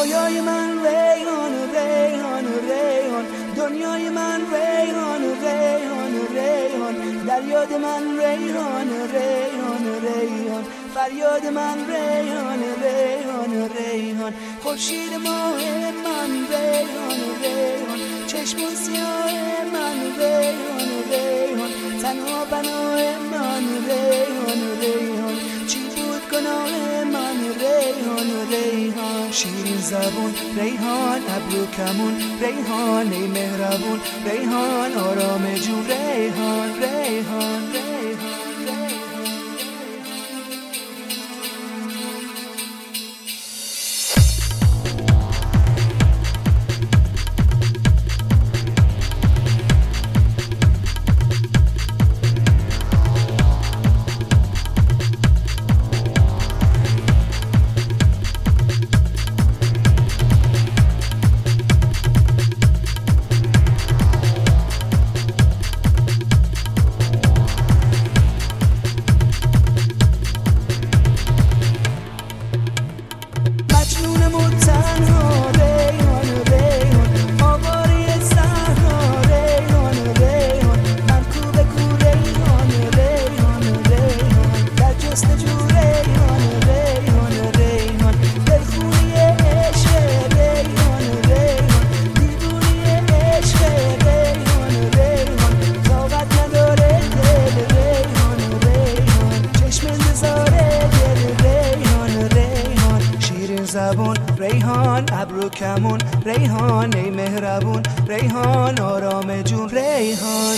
رویای من ریحان ریحان ریحان، دنیای من ریحان ریحان ریحان، در یاد من ریحان ریحان ریحان، فریاد من ریحان ریحان ریحان، خورشید ماه من ریحان ریحان، چشم سیاه من ریحان ریحان، تنها بنای من ریحان ریحان، چی بود گناه من ریحان ریحان. شیرین زبون ریحان، ابرو کمون ریحان، ای مهربون ریحان، آرام جون ریحان ریحان ریحان. زبون ریحان، ابرو کمون ریحان، ای مهربون ریحان، آرام جون ریحان.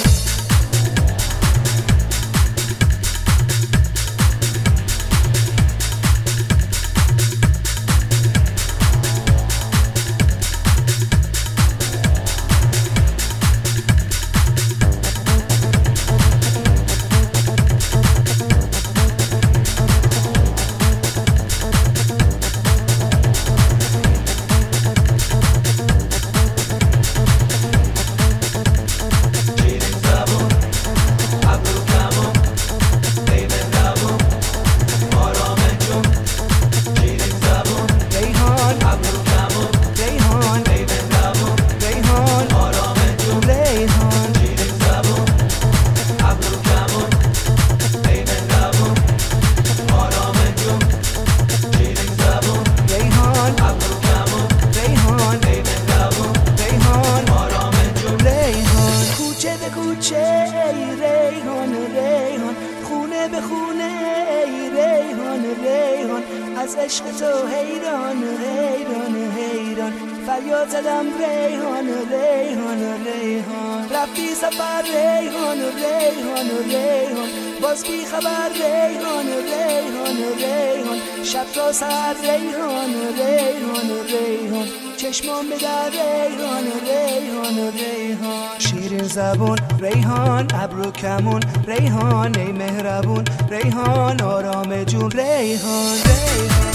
به خونه ای ریحان ریحان، از عشق تو حیران حیران حیران، فریاد زدم ریحان ریحان ریحان، رفتی سفر ریحان ریحان ریحان، باز بی خبر ریحان ریحان ریحان، شب تا سر ریحان ریحان ریحان، چشمان به در ریحان ریحان ریحان. شیرین زبون ریحان، ابرو کمون ریحان، ای مهربون ریحان، آرام جون ریحان ریحان.